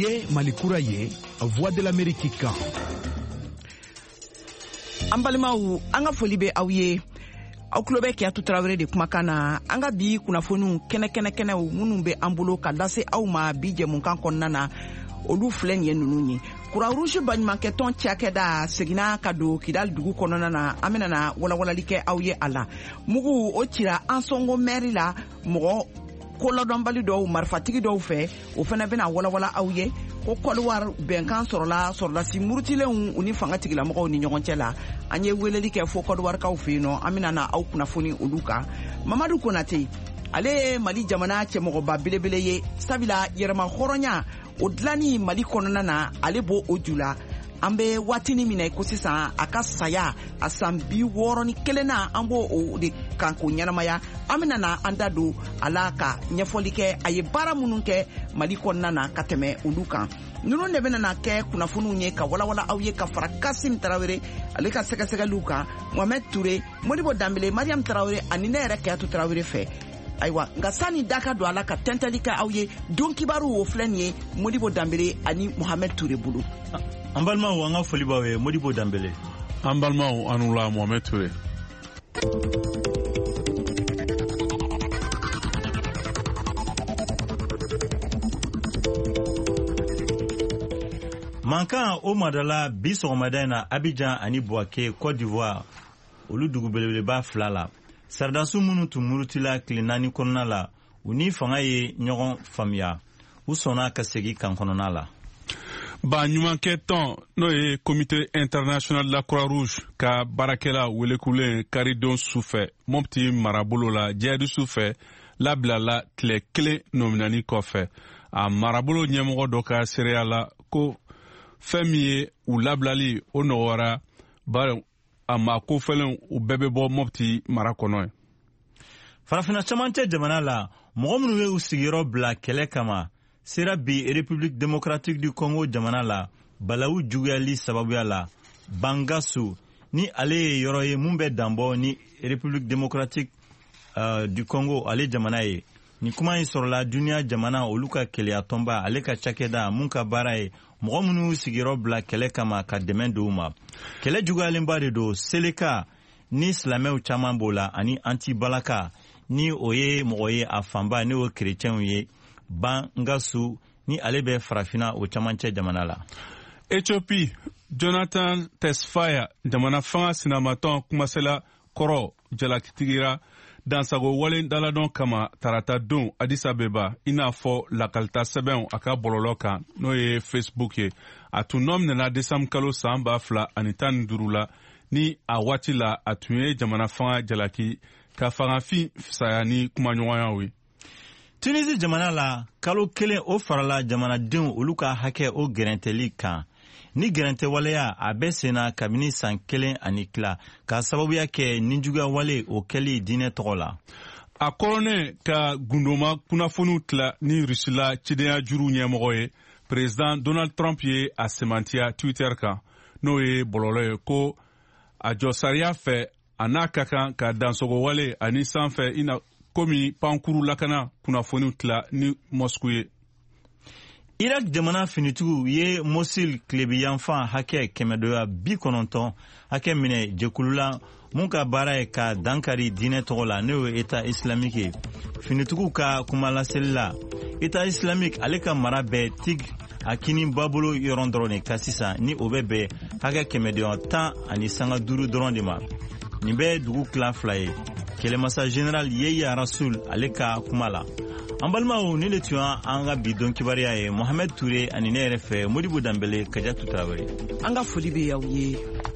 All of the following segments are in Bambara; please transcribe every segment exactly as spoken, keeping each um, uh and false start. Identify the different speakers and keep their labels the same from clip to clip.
Speaker 1: Niye Malikura ye, Voix de l'Amérique kan.
Speaker 2: Ambalimaw anga foli be aw ye. Aw kulo bɛ Keyatu Tarawele de kumakan na. An ka bi kunnafoniw kɛnɛ kɛnɛ kɛnɛw minnu bɛ an bolo ka lase aw ma bi jɛmukan kɔnɔna na. Olu filɛ nin ye ninnu ye. Croix Rouge baɲumankɛtɔn cakɛda seginna ka don Kidal dugu kɔnɔna na. An bɛna na walawalali kɛ aw ye a la. Mugu o cira an sɔngo mɛri la mɔgɔ koladɔnbali dɔw marifatigi dɔw fɛ. O fana bɛna walawala aw ye. Ko Kɔdiwari bɛnkan sɔrɔla sɔrɔdasi murutilenw u ni fanga tigilamɔgɔw ni ɲɔgɔn cɛ la. An ye weleli kɛ fo Kɔdiwarikaw fɛ yen nɔ. An bɛna na aw kunnafoni olu kan. Mamadu Konate ale ye Mali jamana cɛmɔgɔba belebele ye. Sabula yɛrɛma hɔrɔnya o dilanni Mali kɔnɔna na ale b'o o ju la. An bɛ waatini min na ko sisan a ka saya a san bi wɔɔrɔ ni kelen na an b'o o de kan ko ɲɛnamaya. An bɛna na an da don a la ka ɲɛfɔli kɛ a ye baara minnu kɛ Mali kɔnɔna na ka tɛmɛ olu kan. Ninnu de bɛna na kɛ kunnafoniw ye ka walawala aw ye ka fara Kasim Tarawele ale ka sɛgɛsɛgɛliw kan. Mohamed Touré, Modibo Dambele, Mariam Tarawele ani ne yɛrɛ Keyatu Tarawele fɛ. Ayiwa nka sani da ka don a la ka tɛntɛli kɛ aw ye don kibaru o filɛ nin ye Modibo Dambele ani Mohamed Touré bolo.
Speaker 3: An balimaw an ka foli b'aw ye Modibo Dambele.
Speaker 4: An balimaw anu la Mohamed Touré.
Speaker 3: Mankan o madala bi sɔgɔmada in na Abidjan ani Bouaké Côte d'Ivoire olu dugu belebeleba fila la. Sardasu minnu tun murutila tile naani kɔnɔna la u ni fanga ye ɲɔgɔn faamuya u sɔnna ka segin kan kɔnɔna la.
Speaker 4: Ba ɲumankɛ tɔn n'o ye Comité international de la Croix-Rouge ka baarakɛla welekulen karidon sufɛ Mopti marabolo la jihadi sufɛ labilala tile kelen nominani kɔfɛ. A marabolo ɲɛmɔgɔ dɔ ka seereya la ko fɛn min ye u labilali o nɔgɔyara bari a ma ko fɛlen u bɛɛ bɛ bɔ Mopti mara kɔnɔ ye.
Speaker 3: Farafina camancɛ jamana la mɔgɔ minnu ye u sigiyɔrɔ bila kɛlɛ kama sera bi République démocratique du Congo jamana la balawu juguyali sababuya la Bangasu ni ale ye yɔrɔ ye mun bɛ danbɔ ni République démocratique uh, du Congo ale jamana ye. Ni kuma in sɔrɔla duniya jamana olu ka kɛlɛya tɔnba ale ka cakɛda mun ka baara ye mɔgɔ minnu sigiyɔrɔ bila kɛlɛ kama ka dɛmɛ don u ma. Kɛlɛ juguyalenba de don Seleka ni silamɛw caman b'o la ani antibalaka ni o ye mɔgɔ ye a fanba ni o kerecɛnw ye. Bangasu ni ale bɛ farafina o camancɛ jamana la.
Speaker 4: Ethiopie Jonathan Tesfaye jamana fanga sinamatɔn kumasela kɔrɔ jalakitigira dansago wale daladɔn kama tarata don Addis Abeba i n'a fɔ lakalita sɛbɛnw a ka bɔlɔlɔ kan n'o ye Facebook ye. A tun nɔminɛna desanbre kalo san ba fila ani tan ni duuru la ni a waati la a tun ye jamana fanga jalaki ka fangafin fisaya ni kumaɲɔgɔnyaw ye.
Speaker 3: Tunisie jamana la kalo kelen o farala jamanadenw olu ka hakɛ o gɛrɛntɛli kan. Ni gɛrɛntɛ waleya a bɛ senna kabini san kelen ani tila ka sababuya kɛ ninjuguya wale o kɛli diinɛ tɔgɔ la.
Speaker 4: A kɔrɔnɛ ka gundoma kunnafoniw tila ni Rusila cidenya juru ɲɛmɔgɔ ye Président Donald Trump ye a semantiya Twitter kan n'o ye bɔlɔlɔ ye ko a jɔ sariya fɛ a n'a ka kan ka dansogo wale ani sanfɛ ina komi pankuru lakana kunnafoniw tila ni Moscou ye.
Speaker 3: Irak jamana finitigiw ye Mosul tilebiyanfan hakɛ kɛmɛ doya bi kɔnɔntɔn hakɛ minɛ jɛkulu la mun ka baara ye ka dankari diinɛ tɔgɔ la n'o ye État islamique ye. Finitigiw ka kumalaseli la État islamique ale ka mara bɛɛ tig a kini babolo yɔrɔ dɔrɔn de ka sisan ni o bɛ bɛn hakɛ kɛmɛ doya tan ani sanga duuru dɔrɔn de ma. Nin bɛ dugu tila fila ye. Kɛlɛmasa général Yeya Rasoul ale ka kuma la. An balimaw ni le tun an ka bi don kibariya ye Mohamed Touré ani ne yɛrɛ fɛ Modibo Dambele Kadiatou Tarawele.
Speaker 2: An ka foli bɛ aw ye.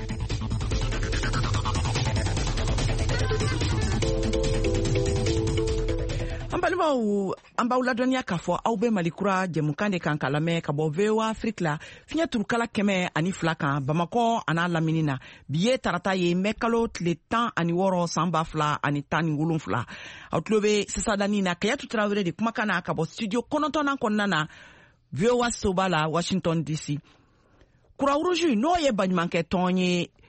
Speaker 2: An balimaw an b'aw ladɔnniya k'a fɔ aw bɛ Malikura jɛmukan de kan ka lamɛn ka bɔ V O A Afrique la fiɲɛ turukala kɛmɛ ani fila kan Bamakɔ a n'a lamini na bi ye tarata ye mɛ kalo tile tan ani wɔɔrɔ san ba fila ani tan ni wolonfila aw tulo bɛ sisadani na Kadiatou Tarawele de kumakan na ka bɔ studio kɔnɔntɔnnan kɔnɔna na V O A soba la Washington D C. Croix Rouge n'o ye baɲumankɛ tɔn ye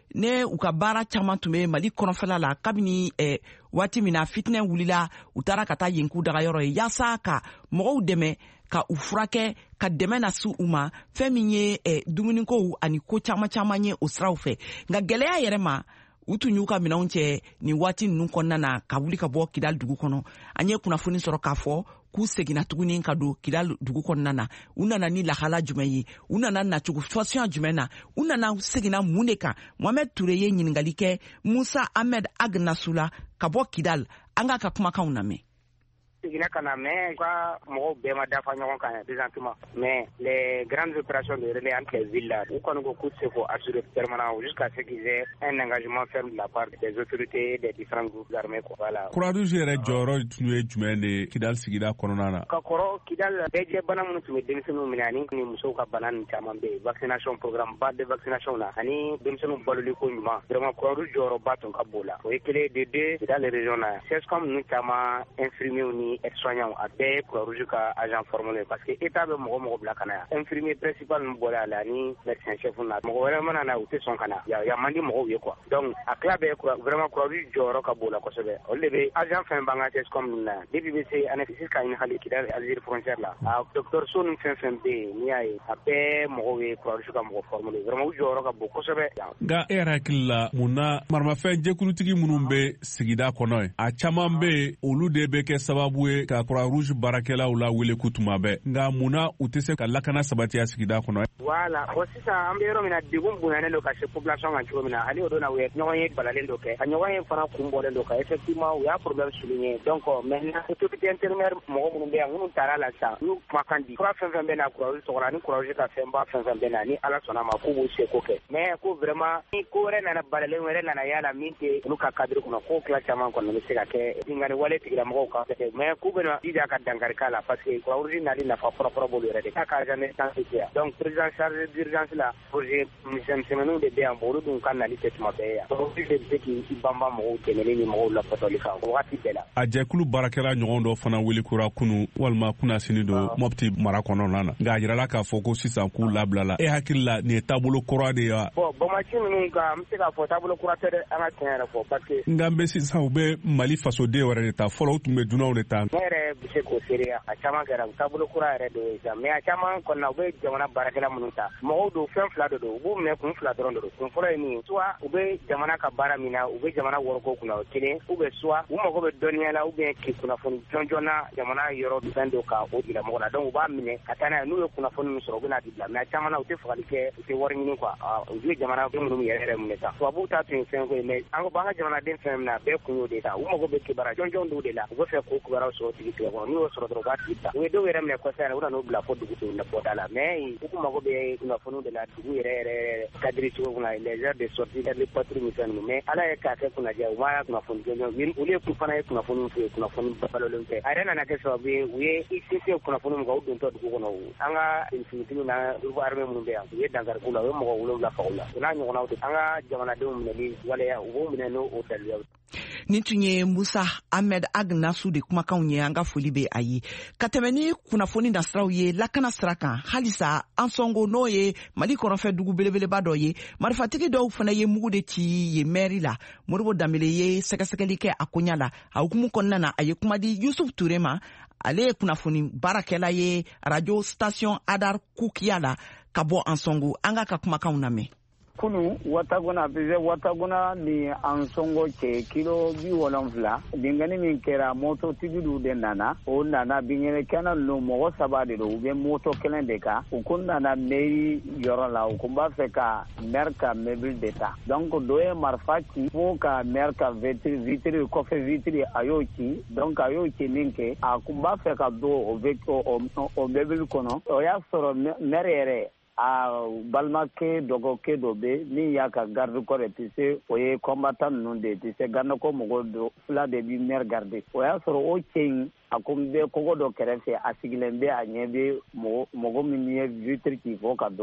Speaker 2: ne u ka baara caman tun bɛ Mali kɔnɔfɛla la kabini eh, waati min na fitinɛ wulila u taara ka taa yen k'u dagayɔrɔ ye yaasa ka mɔgɔw dɛmɛ ka u furakɛ ka dɛmɛ na su u ma fɛn min ye eh, dumunikow ani ko caman caman ye o siraw fɛ nka gɛlɛya yɛrɛ ma u tun y'u ka minɛnw cɛ nin waati ninnu kɔnɔna na ka wuli ka bɔ Kidal dugu kɔnɔ an ye kunnafoni sɔrɔ k'a fɔ k'u seginna tuguni ka don Kidal dugu kɔnɔna na u nana ni lahala jumɛn ye u nana nacogo fasiya jumɛn na u nana seginna mun de kan Mohamed Ture ye ɲininkali kɛ Musa Ahmed Agnasula ka bɔ Kidal an ka ka kumakanw lamɛn.
Speaker 5: Sigina kana mais quoi mo be ma dafa ñon kan présentement mais les grandes opérations de relais entre les villes là ou qu'on ko c'est faut assurer permanent jusqu'à ce qu'ils aient un engagement ferme de la part des autorités des différents groupes armés quoi voilà
Speaker 4: Croix-Rouge yɛrɛ jɔyɔrɔ tun ye jumɛn de Kidal sigida kɔnɔna na
Speaker 5: ka kɔrɔ Kidal bɛɛ bana mun tun bɛ denmisɛnninw minɛ ani ni musow ka bana ni caman bɛ vaccination programme pas de vaccination la ani denmisɛnninw baloli ko ɲuman vraiment Croix-Rouge jɔyɔrɔba tun ka bon la o ye kelen de deux dans les régions là c'est comme nous caman infirmiers ni aide-soignants a bɛɛ Croix-Rouge ka agent formé parce que état bɛ mɔgɔ mɔgɔ bila kana infirmier principal nu bɔra la ni médecin chef na mɔgɔ wɛrɛ mana na u tɛ sɔn kana ya ya mandi mɔgɔw ye quoi donc a kila bɛ vraiment Croix-Rouge jɔyɔrɔ ka bon la kosɛbɛ olu de bɛ agent fɛn b'an ka c'est comme na depuis bɛ se anesthésie ka ɲini hali Kidal Algérie frontière la a docteur so ni fɛn fɛn bɛ yen n'i y'a ye a bɛɛ mɔgɔw ye Croix-Rouge ka mɔgɔ formé vraiment u jɔyɔrɔ ka bon kosɛbɛ
Speaker 4: nka e yɛrɛ hakili la mun na maramafɛn jɛkulutigi minnu bɛ sigida kɔnɔ ye a caman bɛ olu de bɛ kɛ sababu ye ka Croix-Rouge baarakɛlaw la wele ku tuma bɛɛ nka mun na u tɛ se ka lakana sabatiya sigida kɔnɔ
Speaker 5: voilà o sisan an bɛ yɔrɔ min na degun bonyalen don ka se population kan cogo min na hali o don na u ye ɲɔgɔn ye balalen dɔ kɛ a ɲɔgɔn ye fana kun bɔlen dɔ kan effectivement u y'a problème souligné donc maintenant autorité intérimaire mɔgɔ minnu bɛ yan minnu taara la sisan n'u kumakan di fura fɛn fɛn bɛ na Croix-Rouge tɔgɔla ni Croix-Rouge ka fɛnba fɛn fɛn bɛ na ni Ala sɔnna ma k'u b'u seko kɛ mais ko vraiment ni ko wɛrɛ nana balalen wɛrɛ nana y'a la min tɛ olu ka cadre kɔnɔ ko tila caman kɔni bɛ se ka kɛ bingani wale tigilamɔgɔw kan mais k'u bɛna jija ka dankari k'a la parce que Croix-Rouge nali nafa fɔlɔfɔlɔ b'olu yɛrɛ de k'a ka jamais santé kɛ donc président chargé d'urgence la projet misɛnmisɛnninw de bɛ yan olu dun ka nali tɛ tuma bɛɛ yan donc olu de bɛ se k'i banban mɔgɔw dɛmɛli ni mɔgɔw lapɔtɔli kan wagati bɛɛ la
Speaker 4: a jɛkulu baarakɛla ɲɔgɔn dɔ fana welikora kunu walima kunnasini don Mopti mara kɔnɔna na nka a jirala k'a fɔ ko sisan k'u labilala e hakili la nin ye taabolo kura de ye wa
Speaker 5: bon bɔnbati ninnu kan n bɛ se k'a fɔ taabolo kura tɛ dɛ an ka tiɲɛ yɛrɛ fɔ parce que
Speaker 4: nka n bɛ sisan u bɛ Mali fasoden wɛrɛ de ta fɔlɔ u tun bɛ dunanw de ta
Speaker 5: ne yɛrɛ bɛ se k'o seereya a caman kɛra u taabolo kura yɛrɛ de ye sisan mais a caman kɔni na u bɛ jamana baarakɛla minnu ta mɔgɔw don fɛn fila de don u b'u minɛ kun fila dɔrɔn de don kun fɔlɔ ye min ye soit u bɛ jamana ka baara min na u bɛ jamana wɔrɔko kunna o kelen ou bien soit u mago bɛ dɔnniya la ou bien k'i kunnafoni jɔnjɔn na jamana yɔrɔ fɛn dɔ ka o bila mɔgɔ la donc u b'a minɛ ka taa n'a ye n'u ye kunnafoni min sɔrɔ u bɛ n'a di bila mais a caman na u tɛ fagali kɛ u tɛ wari ɲini quoi u ye jamana den minnu yɛrɛ yɛrɛ minɛ ta tubabuw ta tun ye fɛn ko ye mais an ko an ka jamanaden fɛn min na bɛɛ kun y'o de ta u mago bɛ kibaruya jɔnjɔn dɔw de la u bɛ fɛ k'o kibaruyaw sɔrɔ tigi tigɛ kɔnɔ n'u y'o sɔrɔ dɔrɔn u b'a tigi ta u ye dɔw yɛrɛ minɛ kɔsa u nan'u bila fo dugu to bɔda la mais u kun mago bɛ kunnafoniw de la dugu yɛrɛ yɛrɛ kadiri cogo kunna les heures de sortie les patrouilles ni fɛn ninnu mais ala ye k'a kɛ kunnadiya u ma kunnafoni jɔnjɔn olu ye kun fana ye kunnafoni f'u ye kunnafoni balolen tɛ a yɛrɛ nana kɛ sababu ye u ye I C C kunnafoni min kan u dontɔ dugu kɔnɔ an ka finitigiw na groupe armé minnu bɛ yan u ye dankari k'u la u ye mɔgɔ wolonwula faga u la o n'a ɲɔgɔnnaw de an ka jamanadenw minɛli waleya u b'o minɛ n'o daliluya
Speaker 2: nin tun ye Musa Ahmed Agnasu de kumakanw ye an ka foli bɛ a ye ka tɛmɛ ni kunnafoni nasiraw ye lakana sira kan halisa an sɔngo n'o ye Mali kɔnɔfɛ dugu belebeleba dɔ ye marifatigi dɔw fana ye mugu de ci ye mairie la Moribo Danbele ye sɛgɛsɛgɛli kɛ a koɲa la a hukumu kɔnɔna na a ye kuma di Yusuf Ture ma ale ye kunnafoni baarakɛla ye radio station Adar Kukiya la ka bɔ an sɔngo an ka ka kumakanw lamɛn
Speaker 6: kunu wataguna bize wataguna ni ansongo che kilo bi wolonfla dingani min kera moto tigidu de nana o nana bingene kana no mo sabade do be moto kelen de ka o kunna na meri yorala o kumba fe ka merka meuble d'etat donc doye marfati fo ka merka vitri vitri ko fe vitri ayoki donc ayoki ninke a kumba fe ka do o vecto o meuble kono o ya soro merere a balmake dogoke dobe ni ya ka garde corps tise o ye combattant non de tise ganna ko mogo do fla de bi mer garde o ya soro o chen akumbe kogo do kerefe asigilembe anyebe mogo mogo minye vitre ki fo ka do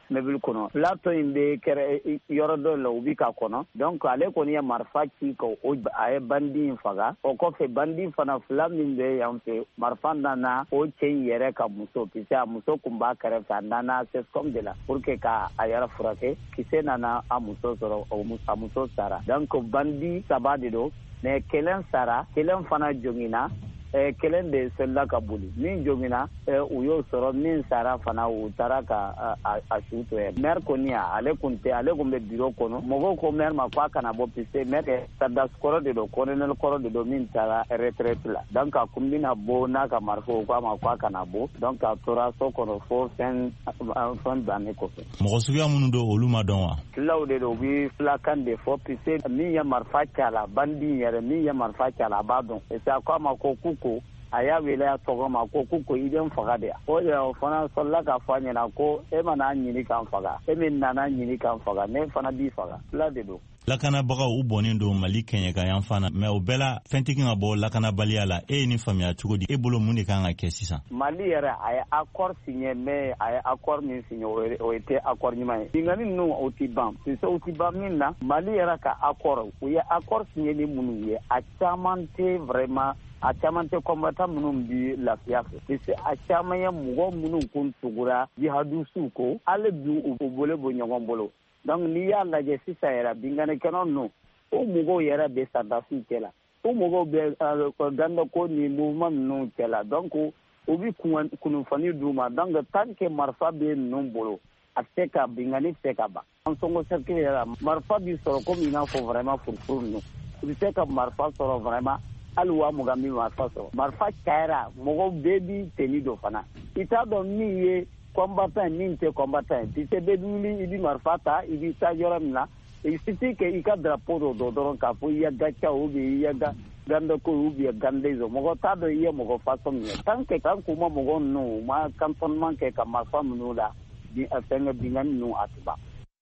Speaker 6: mobile kono plateau in be kere yoro do la ubi ka kono donc ale koni ya marfa ci ko o ay bandi faga o ko fe bandi fana flamin be yampe marfa nana o chen yere ka muso pisa muso kumba kare fa nana c'est comme de la pour que ka ayara furake kise nana amuso soro o muso sara donc bandi sabade do ne kelen sara kelen fana jongina eh, kelen de sella ka buli min jongina eh, uyo soro min sara fana u tara ka ashuto e mer konia ale kunte ale gombe biro kono mogo ko mer ma kwa kana bo pise mer tada skoro de do colonel koro de do min tara retraite la donc a kumbina bo na ka marfo kwa ma kwa kana bo donc a tora so kono fo sen fan dane ko
Speaker 3: mogo suya munu do oluma don wa
Speaker 6: law de do bi flakan de fo pise mi ya marfa kala bandi yare mi ya marfa kala badon e sa kwa ma ko ko aya wele ya togo ma ko ko idan faga de o ya fana salla ka fanya na ko e mana nyini kan faga e min nana nyini kan faga ne fana bi faga la de do
Speaker 3: lakana baga u bonin do mali kenya ka yan fana me o bela fentiki ngabo lakana baliala e ni famia chugodi e bolo muni kan ga kesisa
Speaker 6: mali yara aya accord signé me aya accord min signé o était accord ni mai dingani no o tibam c'est ça o tibam na mali yara ka accord o ya accord signé ni munu ye a chamante vraiment a caman tɛ kɔnbata minnu bi lafiya fɛ parce a caman ye mɔgɔ minnu kun tugura jihadusiw ko ale bi u bolo bɔ ɲɔgɔn bolo donc n'i y'a lajɛ sisan yɛrɛ bingannikɛlaw ninnu o mɔgɔw yɛrɛ bɛ sardasiw cɛ la o mɔgɔw bɛ gandako ni mouvement ninnu cɛ la donc u bi kunnafoni d'u ma donc tant que marifa bɛ ninnu bolo a tɛ se ka bingani tɛ se ka ban an sɔngɔ cercle yɛrɛ marifa bi sɔrɔ komi i n'a fɔ vraiment furufuru ninnu u bɛ se ka marifa sɔrɔ vraiment hali waa mugan min marifa sɔrɔ marifa cayara mɔgɔw bɛɛ bi teni dɔ fana i t'a dɔn min ye combattant min tɛ combattant i tɛ bɛɛ wuli i bi marifa ta i bi taa yɔrɔ min na il suffit que i ka drapeau dɔ dɔ dɔrɔn k'a fɔ i ya gacha ou bien i ya gandako ou bien gandezo mɔgɔ t'a dɔn i ye mɔgɔ façon min ye tant que tant que u ma mɔgɔ ninnu u ma cantonnement kɛ ka marifa minnu la fɛngɛ bingani ninnu a tɛ ban.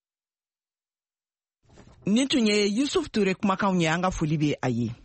Speaker 2: Nin tun ye Yusuf Ture kumakanw ye an ka foli bɛ a ye.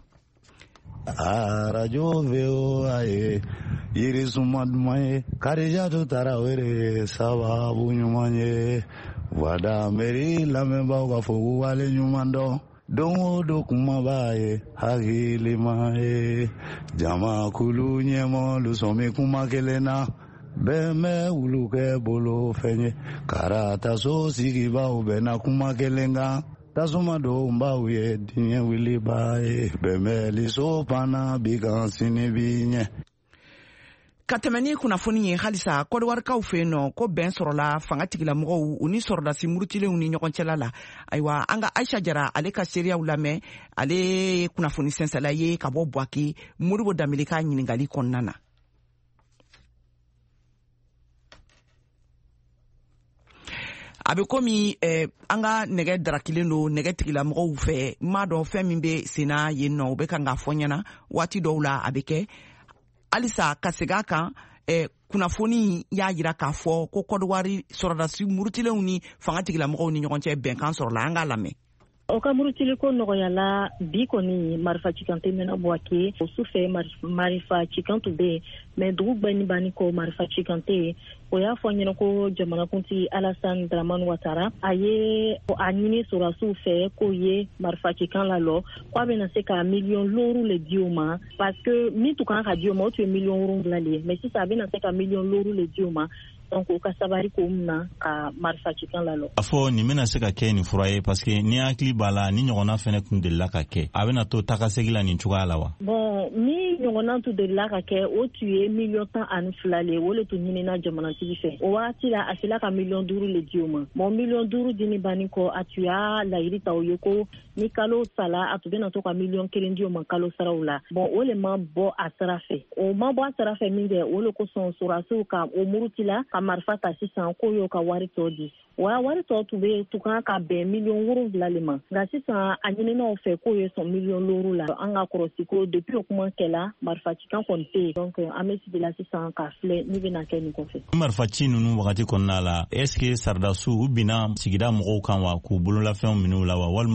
Speaker 7: arajo V O A ye yirisuma duman ye Karijatu Tarawele sababu ɲuman ye wada meri lamɛnbaaw ka fɔ wale ɲuman dɔn don o don kuma b'a ye hakilima ye jamakulu ɲɛmɔgɔ sɔmi kuma kelen na bɛɛ bɛ wulu kɛ bolo fɛn ye karataso sigibaw bɛnna kuma kelen kan tasuma don baw ye diɲɛ wiliba ye bɛnbɛli so panna bi kan sini bi ɲɛ.
Speaker 2: Ka tɛmɛ ni kunnafoni ye halisa kɔdiwarikaw fɛ yen nɔ ko bɛn sɔrɔla fanga tigilamɔgɔw u ni sɔrɔdasi murutilenw ni ɲɔgɔn cɛla la ayiwa an ka Aisha Jara ale ka seereyaw lamɛn ale ye kunnafoni sɛnsɛla ye ka bɔ Buwake Modibo Danbele ka ɲininkali kɔnɔna na. A bɛ komi eh, an ka nɛgɛ darakilen don nɛgɛ tigilamɔgɔw fɛ m'a dɔn fɛn min bɛ senna yen nɔ u bɛ kan k'a fɔ ɲɛna waati dɔw la a bɛ kɛ halisa ka segin a kan eh, kunnafoni y'a jira k'a fɔ ko kɔdiwari sɔrɔdasi murutilenw ni fanga tigilamɔgɔw ni ɲɔgɔn cɛ bɛnkan sɔrɔla an k'a lamɛn.
Speaker 8: O ka murutili ko nɔgɔyala bi kɔni marifa cikan tɛ mɛnna Buwake o su fɛ marifa cikan tun bɛ yen mɛ dugu bɛɛ ni banni ko marifa cikan tɛ yen o y'a fɔ ɲɛna ko jamanakuntigi Alassane Dramane Ouattara a ye a ɲini sɔrɔdasiw fɛ k'o ye marifa cikan lalɔ k'a bɛna se ka miliyɔn looru le di o ma parce que min tun kan ka di o ma o tun ye miliyɔn wolonwula le ye mɛ sisan a bɛna se ka miliyɔn looru le di o ma. Donc o ka sabari ko mina ka marifa cikan lalɔ. A
Speaker 3: fɔ nin bɛna se ka kɛ nin fura ye parce que ni hakili b'a la ni ɲɔgɔnna fɛnɛ kun delila ka kɛ a bɛna to takasegi la nin cogoya la wa. Bon
Speaker 8: ni ɲɔgɔnna tun delila ka kɛ o tun ye miliyɔn tan ani fila le o le tun ɲinina jamanatigi fɛ o wagati la a sela ka miliyɔn duuru le di o ma bon miliyɔn duuru dini banni kɔ a tun y'a laɲini ta o ye ko ni kalo sala a tun bɛna to ka miliyɔn kelen di o ma kalo saraw la bon o le ma bɔ a sara fɛ o ma bɔ a sara fɛ min kɛ o le kosɔn sɔrɔdasiw ka o muruti la ka marifa ta sisan ko y'o ka wari tɔ di wa wari tɔ tun bɛ tun kan ka bɛn miliyɔn wolonwula le ma nka sisan a ɲininaw fɛ k'o ye sɔn miliyɔn looru la an ka kɔrɔsi ko depuis o kuma kɛla marifa cikan kɔni tɛ yen donc an bɛ sigi la sisan ka filɛ min bɛna kɛ nin kɔfɛ.
Speaker 3: marifa ci ninnu wagati kɔnɔna la est ce que sardasiw u binna sigida mɔgɔw kan wa k'u bololafɛnw minɛ u la wa walima u ma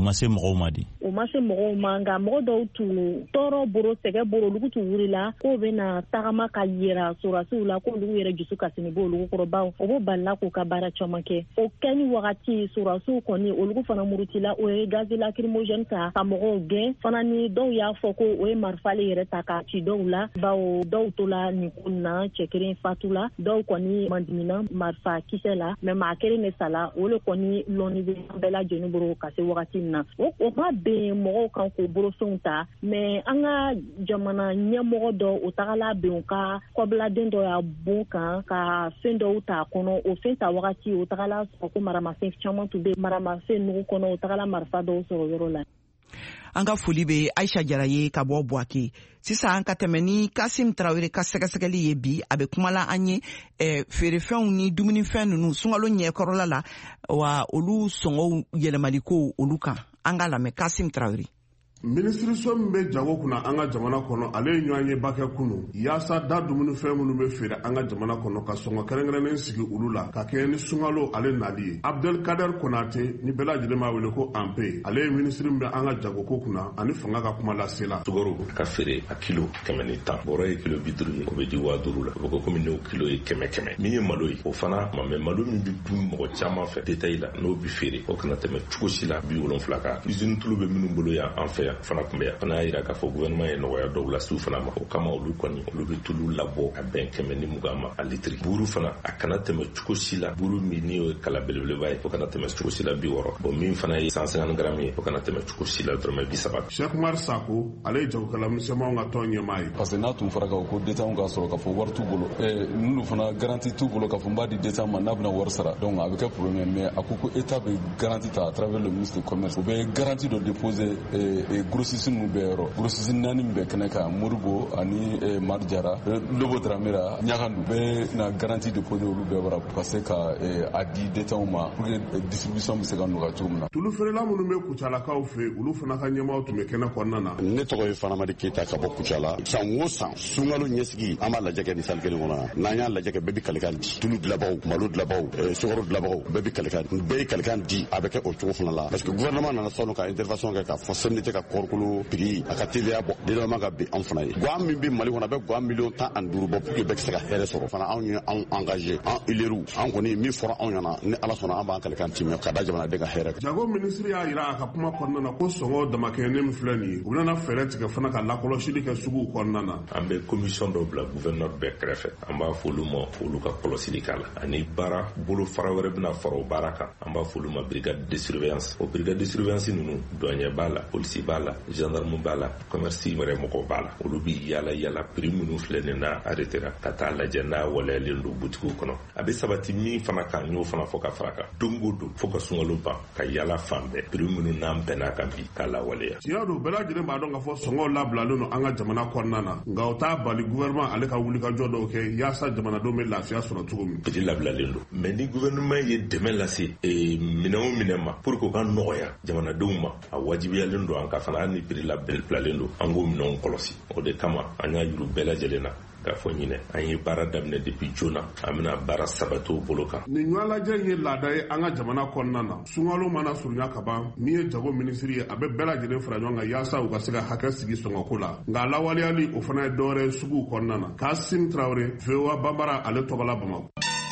Speaker 3: ma se mɔgɔw ma di
Speaker 8: o ma se mɔgɔw ma nka mɔgɔ dɔw tun tɔɔrɔ boro sɛgɛ boro olugu tun wulila k'o bɛna tagama ka yira sorasiw la ko olugu yɛrɛ jusu kasini bɔ olugu kɔrɔ baw o b'o balila k'u ka baara caman kɛ o kɛni wagati sorasiw kɔni olugu fana murutila o ye gazi lacrymogène ta ka mɔgɔw gɛn fana ni dɔw y'a fɔ ko o ye marifale yɛrɛ ta ka ci dɔw la bawo dɔw tola nin ko na cɛ kelen fatula dɔw kɔni mandimina marifa kisɛ la mɛ maa kelen de sala o le kɔni lɔnni bɛ bɛɛ lajɛlen bolo ka se wagati min na o o ma bɛn mɔgɔw kan k'o bolofɛnw ta mɛ an ka jamana ɲɛmɔgɔ dɔ o tagala bɛn u ka kɔbiladen dɔ y'a bon kan ka fɛn dɔw ta kɔnɔ o fɛn ta wagati o tagala sɔrɔ ko maramafɛn caman tun bɛ maramafɛn nugu kɔnɔ o tagala marifa dɔw sɔrɔ yɔrɔ la.
Speaker 2: An ka foli bɛ Aisha Jara ye ka bɔ Buwake. Sisan an ka tɛmɛ ni Kasim Tarawele ka sɛgɛsɛgɛli ye bi a bɛ kumala an ye eh, feerefɛnw ni dumunifɛn ninnu sunkalo ɲɛkɔrɔla la wa olu sɔngɔw yɛlɛmali ko olu kan. An ka lamɛn Kasim Tarawele.
Speaker 9: Minisiriso min bɛ jago kunna an ka jamana kɔnɔ ale ye ɲɔgɔn ye ba kɛ kunu yaasa da dumunifɛn minnu bɛ feere an ka jamana kɔnɔ ka sɔngɔ kɛrɛnkɛrɛnnen sigi olu la ka kɛ ni sunkalo ale nali ye. Abdelkader Konate ni bɛɛ lajɛlen b'a wele ko Anpe ale ye minisiri min bɛ an ka jagoko kunna ani fanga ka kuma lase la.
Speaker 10: Sukaro ka feere a kilo kɛmɛ ni tan bɔrɔ ye kilo bi duuru ye o bɛ di waa duuru la o bɛ ko komi n'o kilo ye kɛmɛ kɛmɛ min ye malo ye o fana ma mɛ malo min bɛ dun mɔgɔ caman fɛ détail la n'o bi feere o kana tɛmɛ cogo si la bi wolonfila kan usine tulu bɛ minnu bolo yan an fɛ yan fana tun bɛ yan fana y'a yira k'a fɔ gouvernement ye nɔgɔya dɔw la su fana ma o kama olu kɔni olu bɛ tulu labɔ ka bɛn kɛmɛ ni mugan ma a litiri buru fana a kana tɛmɛ cogo si la buru min ni y'o ye kala belebeleba ye o kana tɛmɛ cogo si la bi wɔɔrɔ bon min fana ye cent cinquante grammes ye o kana tɛmɛ cogo si la dɔrɔmɛ bi saba.
Speaker 9: Cheikh Umar Sako ale ye jagokɛla misɛnmanw ka tɔn ɲɛmaa ye.
Speaker 11: parce que n'a tun fɔra ko détail ka sɔrɔ k'a fɔ wari t'u bolo n'olu fana garantie t'u bolo k'a fɔ n b'a di détail ma n'a bɛna wari sara donc a bɛ kɛ problème mais a ko ko état bɛ garantie ta à travers le ministre du commerce o bɛ garantie dɔ déposer grossiste ninnu bɛɛ yɔrɔ grossiste naani min bɛ kɛnɛ kan Moribo ani Marjara Lobo Dramera Ɲagandu bɛɛ na garantie déposer olu bɛɛ yɔrɔ ka se ka a di détail ma pour que distribution bɛ se ka nɔgɔya cogo min na.
Speaker 9: Tulu feerela minnu bɛ Kucalakaw fɛ olu fana ka ɲɛmaaw tun bɛ kɛnɛ kɔnɔna na.
Speaker 12: Ne tɔgɔ ye Fanamadi Keyita ka bɔ Kucala san o san sunkalo ɲɛsigi an b'a lajɛ kɛ ni salle kelen kɔnɔ n'an y'a lajɛ kɛ bɛɛ bɛ kalikan di tulu dilanbagaw malo dilanbagaw sukaro dilanbagaw bɛɛ bɛ kalikan di bɛɛ ye kalikan di a bɛ kɛ o cogo fana la parce que gouvernement nana sɔn ka intervention kɛ ka fɔ C N T ka kɔɔrikolo prix a ka teliya bɔ dédommagement ka bin anw fana ye guwa min bɛ Mali kɔnɔ a bɛ guwa miliyɔn tan ani duuru bɔ pour que bɛɛ ka se ka hɛrɛ sɔrɔ fana anw ye anw engagé an élèves an kɔni min fɔra anw ɲɛna ni Ala sɔnna an b'an kalikan ti mɛ ka da jamanaden ka hɛrɛ.
Speaker 9: Jago minisiri y'a yira a ka kuma kɔnɔna na ko sɔngɔ damakɛɲɛnen min filɛ nin ye u bɛna fɛɛrɛ tigɛ fana ka lakɔlɔsili kɛ suguw kɔnɔna na.
Speaker 10: An bɛ commission dɔ bila gouverneur bɛɛ kɛrɛfɛ an b'a fɔ olu ma olu ka kɔlɔsili k'a la ani baara bolo fara wɛrɛ bɛna fara o baara kan an b'a fɔ olu ma brigade de surveillance o brigade de surveillance ninnu douanier b'a la policier b'a la gendarme b'a la commerce wɛrɛ mɔgɔ b'a la olu bi yala yala prix minnu filɛ nin na arrêtera ka taa lajɛ n'a waleyalen don butigiw kɔnɔ a bɛ sabati min fana kan n y'o fana fɔ ka fara kan don o don fo ka sunkalo ban ka yala fan bɛɛ prix minnu n'an bɛn'a kan bi k'a lawaleya.
Speaker 9: tiɲɛ don bɛɛ lajɛlen b'a dɔn k'a fɔ sɔngɔw labilalen don an ka jamana kɔnɔna na nka o t'a bali gouvernement ale ka wulikajɔ dɔw kɛ yaasa jamanadenw bɛ lafiya sɔrɔ cogo min.
Speaker 10: prix labilalen don mais ni gouvernement ye dɛmɛ lase minɛn o minɛn ma pour que o ka nɔgɔya jamanadenw ma a wajibiyalen don an ka fana hali ni prix labilalen don an k'o minɛnw kɔlɔsi o de kama an y'a yiru bɛɛ lajɛlen na k'a fɔ ɲinɛ an ye baara daminɛ depuis joona an bɛna baara sabati o bolo kan.
Speaker 9: nin ɲɔgɔnlajɛ ye laada ye an ka jamana kɔnɔna na sunkalo mana surunya ka ban min ye jago minisiri ye a bɛ bɛɛ lajɛlen fara ɲɔgɔn kan yaasa u ka se ka hakɛ sigi sɔngɔko la nka lawaleyali o fana ye dɔwɛrɛ ye suguw kɔnɔna na. Kasim Traore V O A Banbara ale tɔgɔla Bamakɔ.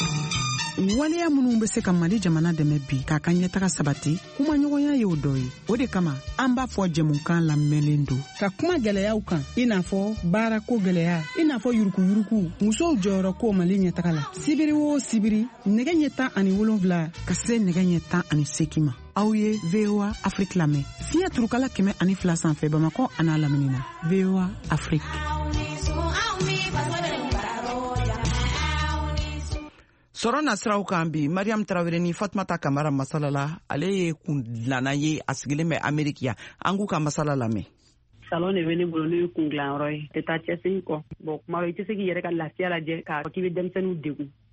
Speaker 2: waleya minnu bɛ se ka Mali jamana dɛmɛ bi k'a ka ɲɛtaga sabati kuma ɲɔgɔnya ye o dɔ ye o de kama an b'a fɔ jɛmukan lamɛnlen don
Speaker 13: ka kuma gɛlɛyaw kan i n'a fɔ baarako gɛlɛya i n'a fɔ yuruguyurugu musow jɔyɔrɔ ko Mali ɲɛtaga la sibiri o sibiri nɛgɛ ɲɛ tan ani wolonwula
Speaker 2: ka se nɛgɛ ɲɛ tan ani seegin ma aw ye V O A Afrique lamɛn fiɲɛ turukala kɛmɛ ani fila sanfɛ Bamakɔ a n'a lamini na V O A Afrique. sɔrɔ nasiraw kan bi Mariam Tarawele ni Fatumata Kamara masala la ale ye kundilanna ye a sigilen bɛ Ameriki yan an k'u ka masala lamɛn.
Speaker 14: salon de bɛ ne bolo n'o ye kundilan yɔrɔ ye tɛ taa cɛsiri kɔ bon kuma i tɛ se k'i yɛrɛ ka lafiya lajɛ k'a fɔ k'i bɛ denmisɛnninw degun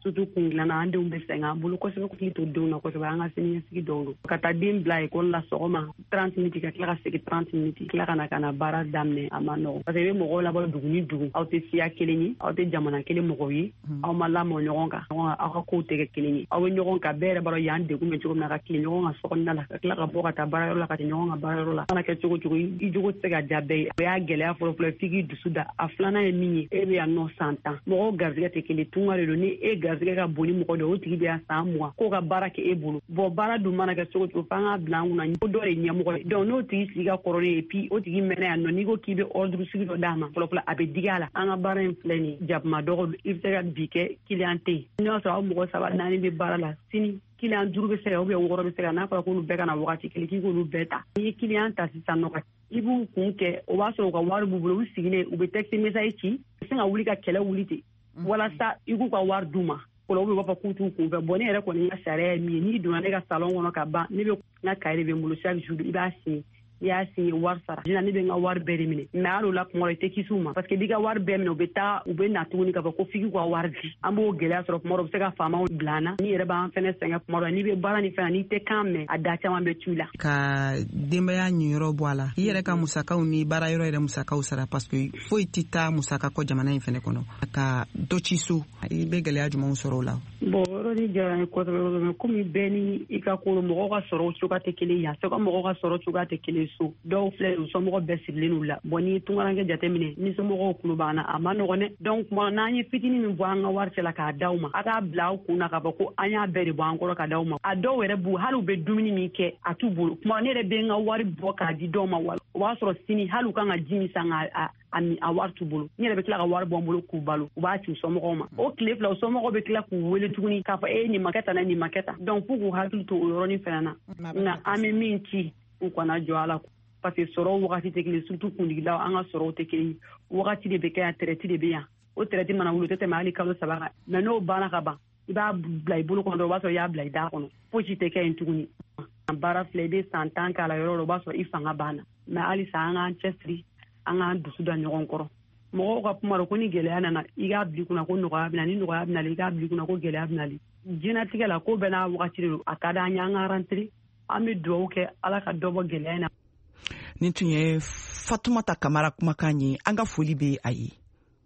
Speaker 14: surtout kun dilanna an denw bɛ sɛgɛn an bolo kosɛbɛ k'i to denw na kosɛbɛ an ka siniɲɛsigi dɔw don ka taa den bila ekɔli la sɔgɔma trente minutes ka tila ka segin trente minutes tila ka na ka na baara daminɛ a ma nɔgɔ parce que i bɛ mɔgɔw labɔ dugu ni dugu aw tɛ siya kelen ye aw tɛ jamana kelen mɔgɔw ye aw ma lamɔ ɲɔgɔn kan aw ka kow tɛ kɛ kelen ye aw bɛ ɲɔgɔn kan bɛɛ yɛrɛ b'a dɔn yan degun bɛ cogo min na ka tile ɲɔgɔn ka sokɔnɔna la ka tila ka bɔ ka taa baarayɔrɔ la ka tɛ ɲɔgɔn ka baarayɔrɔ la kana kɛ cogo cogo i jogo tɛ se ka diya bɛɛ ye o y'a gɛlɛya fɔlɔ fɔlɔ f'i k'i dusu da a filanan ye min ye e bɛ yan nɔ san tan mɔgɔw garizigɛ tɛ kelen tunga de don ni e garizigɛ ka bon ni mɔgɔ dɔ o tigi bɛ yan san mugan k'o ka baara kɛ e bolo bɔn baara dun mana kɛ cogo cogo f'an ka bila an kunna ko dɔ de ɲɛmɔgɔ ye donc n'o tigi sigi ka kɔrɔlen ye puis o tigi mɛnɛ yan nɔ n'i ko k'i bɛ ordre sigi dɔ d'a ma fɔlɔ fɔlɔ a bɛ digi a la an ka baara in filɛ nin jakuma dɔgɔ i bɛ se ka bi kɛ client tɛ yen n'o y'a sɔrɔ aw mɔgɔ saba naani bɛ baara la sini client duuru bɛ se ka ou bien wɔɔrɔ bɛ se ka n'a fɔra k'olu bɛɛ ka na wagati kelen k'i k'olu bɛɛ ta n'i ye client ta sisan nɔ i b'u kun kɛ o b'a sɔrɔ u ka wari b'u bolo u sigilen u bɛ texte message ci u bɛ se ka wuli ka kɛlɛ wuli ten walasa i k'u ka wari d'u ma o la u b'a fɔ k'u t'u kun fɛ bon ne yɛrɛ kɔni ka sariya ye min ye n'i donna ne ka salon kɔnɔ ka ban ne bɛ n ka cahier de bɛ n bolo chaque jour i b'a signer i y'a signé wari sara ne bɛ n ka wari bɛɛ de minɛ mais hali o la kuma dɔ i tɛ kisi u ma parce que n'i ka wari bɛɛ minɛ u bɛ taa u bɛ na tuguni k'a fɔ ko f'i k'u ka wari di an b'o gɛlɛya sɔrɔ kuma dɔ u bɛ se ka faamaw bila an na n'i yɛrɛ b'an fɛnɛ sɛgɛn kuma dɔ n'i bɛ baara ni fɛn na n'i tɛ kan mɛn a da caman bɛ tu la
Speaker 13: ka denbaya ɲiyɔrɔ bɔ a la i yɛrɛ ka musakaw ni baara yɔrɔ yɛrɛ musakaw sara parce que foyi tɛ taa musaka kɔ jamana in fɛnɛ kɔnɔ ka dɔ ci so i bɛ gɛlɛya jumɛnw sɔrɔ o la
Speaker 14: bon yɔrɔ ni diyara n ye kosɛbɛ komi bɛɛ ni i ka ko mɔgɔw ka sɔrɔ cogoya tɛ kelen ye a sɛ ka mɔgɔw ka sɔrɔ cogoya tɛ kelen so dɔw filɛ u somɔgɔw bɛɛ sirilen n'u la bon n'i ye tungaranke jateminɛ ni somɔgɔw kulo b'an na a ma nɔgɔn dɛ donc kuma n'an ye fitinin min bɔ an ka wari cɛla k'a d'aw ma a k'a bila aw kun na k'a fɔ ko an y'a bɛɛ de bɔ an kɔrɔ ka d'aw ma a dɔw yɛrɛ b'u hali u bɛ dumuni min kɛ a t'u bolo kuma ne yɛrɛ bɛ n ka wari bɔ k'a di dɔw ma wala o b'a sɔrɔ sini hali u kan ka ji min san ka a a wari t'u bolo n yɛrɛ bɛ tila ka wari bɔ n bolo k'u balo u b'a ci u somɔgɔw ma o tile fila u somɔgɔw bɛ tila k'u wele tuguni k'a fɔ e nin ma kɛ tan nin ma kɛ tan donc f'u k'u hakili to o yɔrɔnin fɛnɛ na nka an bɛ min ci u kana jɔ a la parce que sɔrɔ wagati tɛ kelen surtout kundigilaw an ka sɔrɔw tɛ kelen wagati de bɛ kɛ yan traite de bɛ yan o traite mana wuli o tɛ tɛmɛ hali kalo saba kan mais n'o banna ka ban i b'a bila i bolo kɔnɔ dɔrɔn o b'a sɔrɔ i y'a bila i da kɔnɔ fosi tɛ kɛ yen tuguni baara filɛ i bɛ san tan k'a la yɔrɔ o b'a sɔrɔ i fanga banna mais halisa an k'an cɛsiri an k'an dusu da ɲɔgɔn kɔrɔ mɔgɔw ka kuma dɔ ko ni gɛlɛya nana i k'a bila i kunna ko nɔgɔya bɛ na ni nɔgɔya bɛ na i k'a bila i kunna ko gɛlɛya bɛ na diɲɛlatigɛ la ko bɛɛ n'a wagati de don a ka d'an ye an ka rentré an bɛ dugawu kɛ ala ka dɔ bɔ gɛlɛya in na.
Speaker 2: Nin tun ye Fatumata Kamara kumakan ye an ka foli bɛ a ye.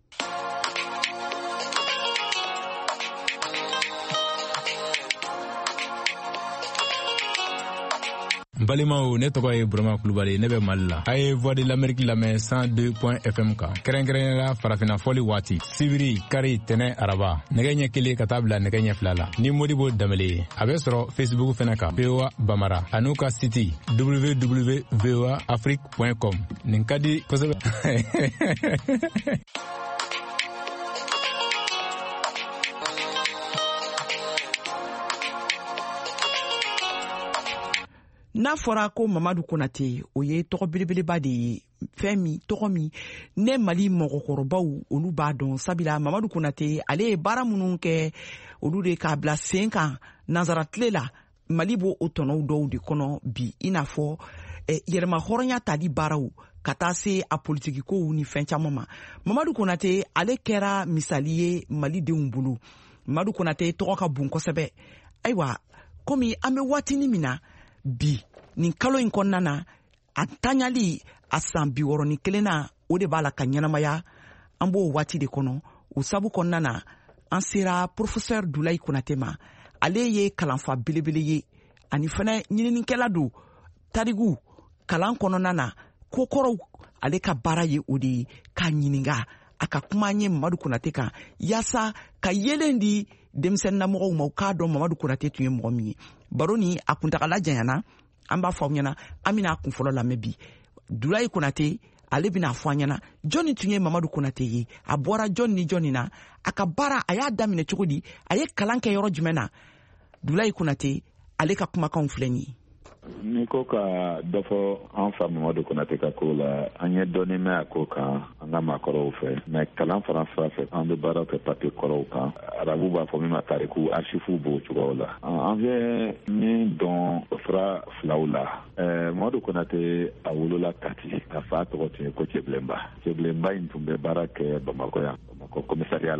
Speaker 15: Balimaw ne tɔgɔ ye Burama Kulubali ne bɛ Mali la a ye Voix de l'Amérique lamɛn cent deux point F M kan kɛrɛnkɛrɛnnenya la farafina fɔli waati sibiri kari tɛnɛ araba nɛgɛ ɲɛ kelen ka taa bila nɛgɛ ɲɛ fila la ni Modibo Danbele ye a bɛ sɔrɔ Facebook fɛnɛ kan V O A Bamara a n'u ka site w w w point v o a afrique point com nin ka di kosɛbɛ.
Speaker 2: N'a fɔra ko Mamadu Konate o ye tɔgɔ belebeleba de ye fɛn min tɔgɔ min ne Mali mɔgɔkɔrɔbaw olu b'a dɔn sabula Mamadu Konate ale ye baara minnu kɛ olu de k'a bila sen kan nanzara tile la Mali b'o o tɔnɔw dɔw de kɔnɔ bi i n'a fɔ eh, yɛrɛma hɔrɔnya tali baaraw ka taa se a politiki kow ni fɛn caman ma. Mamadu Konate ale kɛra misali ye Malidenw bolo. Mamadu Konate tɔgɔ ka bon kosɛbɛ. Ayiwa komi an bɛ waatini min na bi nin kalo in kɔnɔna na a tanyali a san bi wɔɔrɔ ni kelen na o de b'a la ka ɲɛnamaya an b'o waati de kɔnɔ o sabu kɔnɔna na an sera professeur Dulayi Konate ma ale ye kalanfa belebele ye ani fana ɲininikɛla don tarigu kalan kɔnɔna na kokɔrɔw ale ka baara ye o de ye k'a ɲininka a ka kuma ye Mamadu Konate kan yaasa ka yelen di denmisɛnninamɔgɔw ma u k'a dɔn Mamadu Konate tun ye mɔgɔ min ye. Baro ni a kuntagala janyana an b'a fɔ aw ɲɛna an bɛna a kunfɔlɔ lamɛn bi Dulayi Konate ale bɛna fɔ an ɲɛna jɔnni tun ye Mamadu Konate ye a bɔra jɔn ni jɔnni na a ka baara a y'a daminɛ cogo di a ye kalan kɛ yɔrɔ jumɛn na Dulayi Konate ale ka kumakanw filɛ nin ye.
Speaker 16: N'i ko ka dɔ fɔ an fa Mamadu Konate ka ko la an ye dɔɔni mɛn a ko kan an ka maakɔrɔw fɛ mais kalan fana sira fɛ an bɛ baara kɛ papiye kɔrɔw kan arabu b'a fɔ min ma tariku archifu b'o cogoyaw la an bɛ min dɔn fura filaw la Mamadu Konate a wolola Kati a fa tɔgɔ tun ye ko Cɛbilenba Cɛbilenba in tun bɛ baara kɛ Bamakɔ yan Bamakɔ komisariya la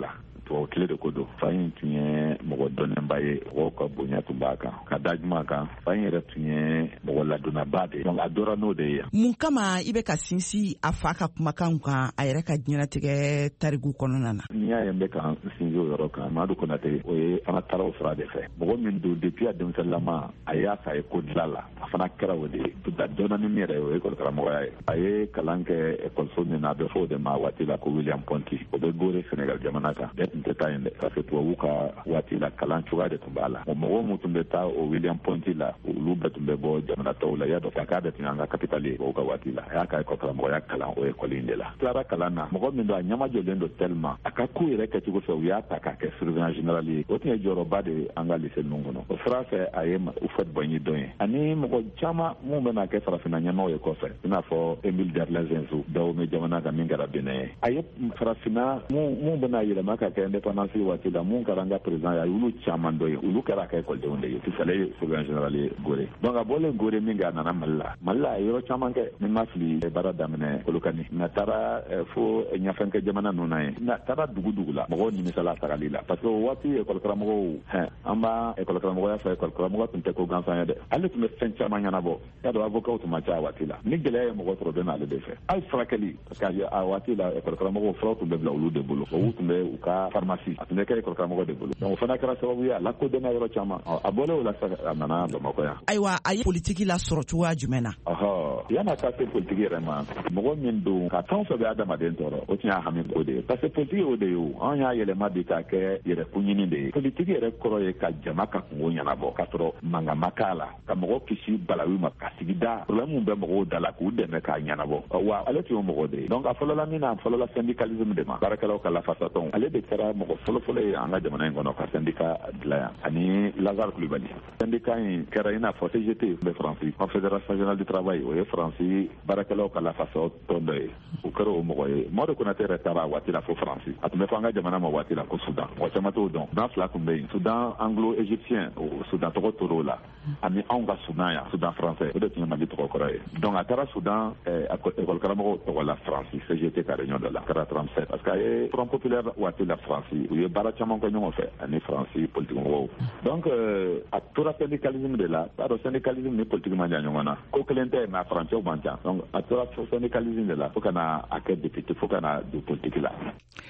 Speaker 16: tubabu tile de ko don fa in tun ye mɔgɔ dɔnnenba ye mɔgɔw ka bonya tun b'a kan ka da juma kan fa in yɛrɛ tun ye mɔgɔ ladonnaba de donc a dɔra n'o de ye.
Speaker 2: Mun kama i bɛ ka sinsin a fa ka kumakan kan a yɛrɛ ka diɲɛlatigɛ tariku kɔnɔna na?
Speaker 16: N'i y'a ye n bɛ ka sinsin o yɔrɔ kan Mamadu Konate o ye an ka taaraw sira de fɛ mɔgɔ min don depuis a denmisɛnninlama a y'a fa ye ko dilan la a fana kɛra o de ye dɔnni min yɛrɛ o ye école-karamɔgɔya ye a ye kalan kɛ école min na a bɛ fɔ o de ma waati la ko William Ponty o bɛ Gore Sénégal jamana kan bɛɛ tun tɛ taa yen dɛ parce que tubabu ka waati la kalan cogoya de tun b'a la mɔgɔ minnu tun bɛ taa o William Ponty la olu bɛɛ tun bɛ bɔ jamana tɔw la i y'a dɔn k'a bɛ tun ye an ka capitale ye o ka waati la a y'a ka école-karamɔgɔya kalan o école in de la tilara kalan na mɔgɔ min don a ɲɛma jɔlen don tellement a ka ko yɛrɛ kɛcogo fɛ u y'a ta k'a kɛ surveillant général ye o tun ye jɔyɔrɔba de ye an ka lycée ninnu kɔnɔ o sira fɛ a ye Houphouët Boigny dɔn ye ani mɔgɔ caman minnu bɛna kɛ farafinna ɲɛmaaw ye kɔfɛ i n'a fɔ Émile Derlin Zenzo Dahomey jamana kan min kɛra Benin ye a ye farafinna minnu bɛna yɛlɛma ka kɛ indépendance waati la minnu kɛra an ka président ye a y'olu caman dɔn ye olu kɛra a ka écoledenw de ye fisale ye surveillant général ye Gore donc a bɔlen Gore min kɛ a nana Mali la Mali la a ye yɔrɔ caman kɛ ni ma fili baara daminɛ Kolokani na taara fo ɲafɛnkɛ jamana ninnu na ye na taara dugu dugu la mɔgɔw nimisala tagali la parce que o waati école-karamɔgɔw an b'a école-karamɔgɔya fɛ école-karamɔgɔ tun tɛ ko gansan ye dɛ ale tun bɛ fɛn caman ɲɛnabɔ y'a dɔn avocat tun ma ca a waati la ni gɛlɛya ye mɔgɔ sɔrɔ bɛ n'ale de fɛ hali furakɛli parce que a waati la école-karamɔgɔw furaw tun bɛ bila olu de bolo olu tun bɛ u ka pharmacie a tun bɛ kɛ école-karamɔgɔ de bolo donc o fana kɛra sababu ye a lakodɔnna yɔrɔ caman a bɔlen o la sa a nana Bamakɔ yan.
Speaker 2: Ayiwa a ye politiki la sɔrɔ cogoya jumɛn na?
Speaker 16: ɔhɔ yan'a ka se politiki yɛrɛ ma mɔgɔ min don ka fɛn o fɛn bɛ adamaden tɔɔrɔ o tun y'a hami o de ye parce que politiki o de ye o an y'a yɛlɛma bi k'a kɛ yɛrɛkunɲini de ye politiki yɛrɛ kɔrɔ ye ka jama ka kungo ɲɛnabɔ k'a sɔrɔ mankan ma k'a la ka mɔgɔ kisi balawu ma ka sigida problème bɛ mɔgɔw da la k'u dɛmɛ k'a ɲɛnabɔ wa ale tun ye mɔgɔ de ye donc a fɔlɔla min na a fɔlɔla syndicalisme de ma baarakɛlaw ka lafasatɔn ale de kɛra mɔgɔ fɔlɔfɔlɔ ye an ka jamana in kɔnɔ ka syndicat dilan yan ani Lazare Coulibaly syndicat in kɛra i n'a fɔ C G T bɛ Faransi Confédération Générale du Travail o ye Faransi baarakɛlaw ka lafasatɔn dɔ ye o kɛra o mɔgɔ ye Mamadu Konate yɛrɛ taara a waati la fo Faransi a tun bɛ fɔ an ka jamana ma waati la ko Soudan mɔgɔ caman t'o dɔn Soudan fila tun bɛ yen Soudan anglo-égyptien o Soudan tɔgɔ tor'o la ani anw ka Soudan yan Soudan français o de tun ye Mali tɔgɔ kɔrɔ ye donc a taara Soudan école-karamɔgɔw tɔgɔ la Faransi C G T ka réunion dɔ la a kɛra trente-sept parce que a ye Front populaire waati la Faransi u ye baara caman kɛ ɲɔgɔn fɛ ani Faransi politique mɔgɔw donc a tora syndicalisme de la b'a dɔn syndicalisme ni politique man jan ɲɔgɔn na ko kelen tɛ mais a farancɛw man ca donc a tora syndicalisme de la fo ka na a kɛ député fo ka na don politique la.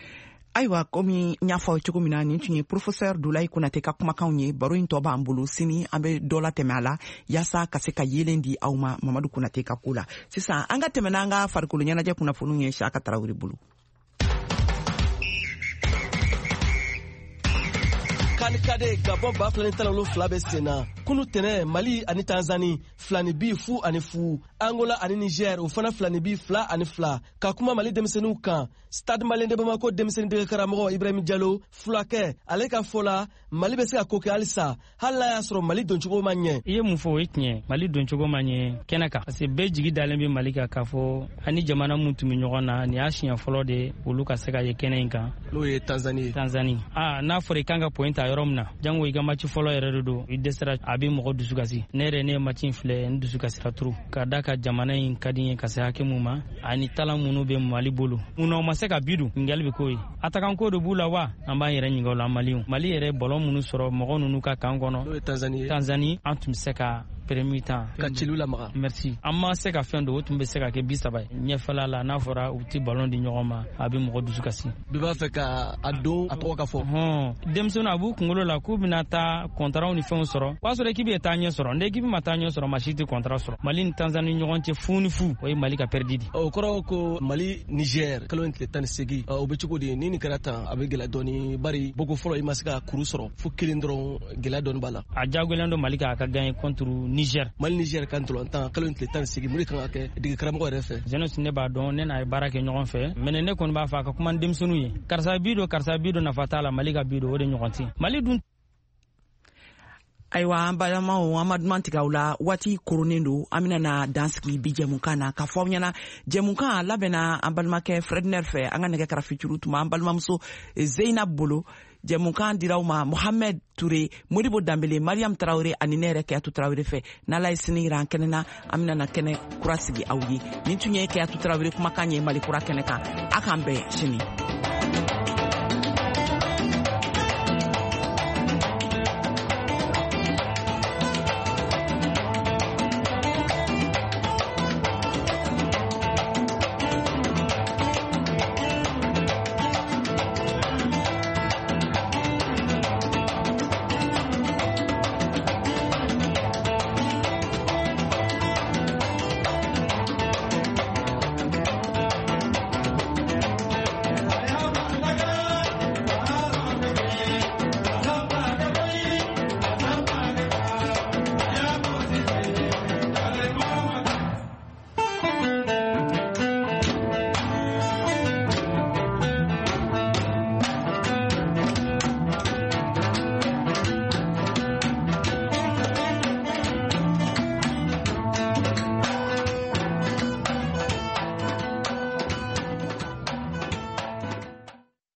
Speaker 2: Ayiwa komi n y'a fɔ cogo min na nin tun ye professeur Dulayi Konate ka kumakanw ye baro in tɔ b'an bolo sini an bɛ dɔ la tɛmɛ a la yaasa ka se ka yeelen di aw ma Mamadu Konate ka ko la sisan an ka tɛmɛ n'an ka farikolo ɲɛnajɛ kunnafoniw ye Saka Tarawele bolo.
Speaker 17: Kanikade Gabon ba filani talalo fila bɛ sen na kunu tɛnɛ Mali ani Tanzanie filani bi fu ani fu Angola ani Niger o fana filani bi fila ani fila ka kuma Mali denmisɛnninw kan Stade Malien de Bamako denmisɛnnin dege karamɔgɔ Ibrahim Diallo fulakɛ ale ka fɔ la Mali bɛ se ka ko kɛ halisa hali n'a y'a sɔrɔ Mali doncogo ma ɲɛ.
Speaker 18: I ye mun fɔ o ye tiɲɛ Mali doncogo ma ɲɛ kɛnɛ kan parce que bɛɛ jigi dalen bɛ Mali kan k'a fɔ ani jamana mun tun bɛ ɲɔgɔn na nin y'a siɲɛ fɔlɔ de olu ka se ka ye kɛnɛ in kan.
Speaker 17: N'o ye Tanzanie.
Speaker 18: Tanzanie ah n'a fɔra i kan ka point ta yɔrɔ min na jango i ka match fɔlɔ yɛrɛ de don i dɛsɛra a bɛ mɔgɔ dusu kasi ne yɛrɛ ne ye match in filɛ n dusu kasira turu ka da ka jamana in ka di n ye ka se hakɛ mun ma ani talan minnu bɛ Mali bolo mun na o ma se ka bidu ɲininkali bɛ k'o ye attaquant ko de b'u la wa an b'an yɛrɛ ɲininka o la Maliw Mali yɛrɛ ballon minnu sɔrɔ mɔgɔ ninnu ka kan kɔnɔ
Speaker 17: n'o ye Tanzanie
Speaker 18: Tanzanie an tun bɛ se ka premier temps
Speaker 17: ka ciliw lamaga
Speaker 18: merci an ma se ka fɛn dɔ o tun bɛ se ka kɛ bi saba ye ɲɛfɛla la n'a fɔra u tɛ ballon di ɲɔgɔn ma a bɛ mɔgɔ dusu kasi
Speaker 17: bɛɛ b'a fɛ ka a don a tɔgɔ ka fɔ
Speaker 18: hɔn denmisɛnninw a b'u kunkolo la k'u bɛna taa contrat ni fɛnw sɔrɔ o b'a sɔrɔ équipe ye taa ɲɛ sɔrɔ ni équipe ma taa ɲɛ sɔrɔ maa si tɛ contrat sɔrɔ Mali ni Tanzanie ɲɔgɔn cɛ fu ni fu o ye Mali ka perdi di
Speaker 17: o kɔrɔ ko Mali Niger kalo in tile tan ni seegin o bɛ cogo di ni nin kɛra tan a bɛ gɛlɛya dɔɔni bari boko fɔlɔ i ma se ka kuru sɔrɔ fo kelen dɔrɔn gɛlɛya dɔɔni b'a la
Speaker 18: a diyagoyalen don Mali ka a ka gagner contre Niger
Speaker 17: Mali Niger kan tolantan kalo in tile tan ni seegin mun de kan ka kɛ dege karamɔgɔ yɛrɛ fɛ
Speaker 18: jeunesse ne b'a dɔn ne n'a ye baara kɛ ɲɔgɔn fɛ mais ne kɔni b'a fɔ a ka kuma denmisɛnninw ye karisa bi don karisa bi don nafa t'a la Mali ka bi don o de ɲɔgɔn tɛ Mali dun
Speaker 2: ayiwa an balimaw an ma duman tigɛ aw la waati koronen don an bɛna na dansigi bi jɛmukan na k'a fɔ aw ɲɛna jɛmukan labɛnna an balimakɛ Fredner fɛ an ka nɛgɛ karaficuru tuma an balimamuso Zeinab bolo jɛmukan dira aw ma Mohamed Touré Modibo Dambele Mariam Traoré ani ne yɛrɛ Keyatu Traoré fɛ n'Ala ye sini jira an kɛnɛ na an bɛna na kɛnɛ kura sigi aw ye nin tun ye Keyatu Traoré kumakan ye Mali kura kɛnɛ kan a k'an bɛn sini.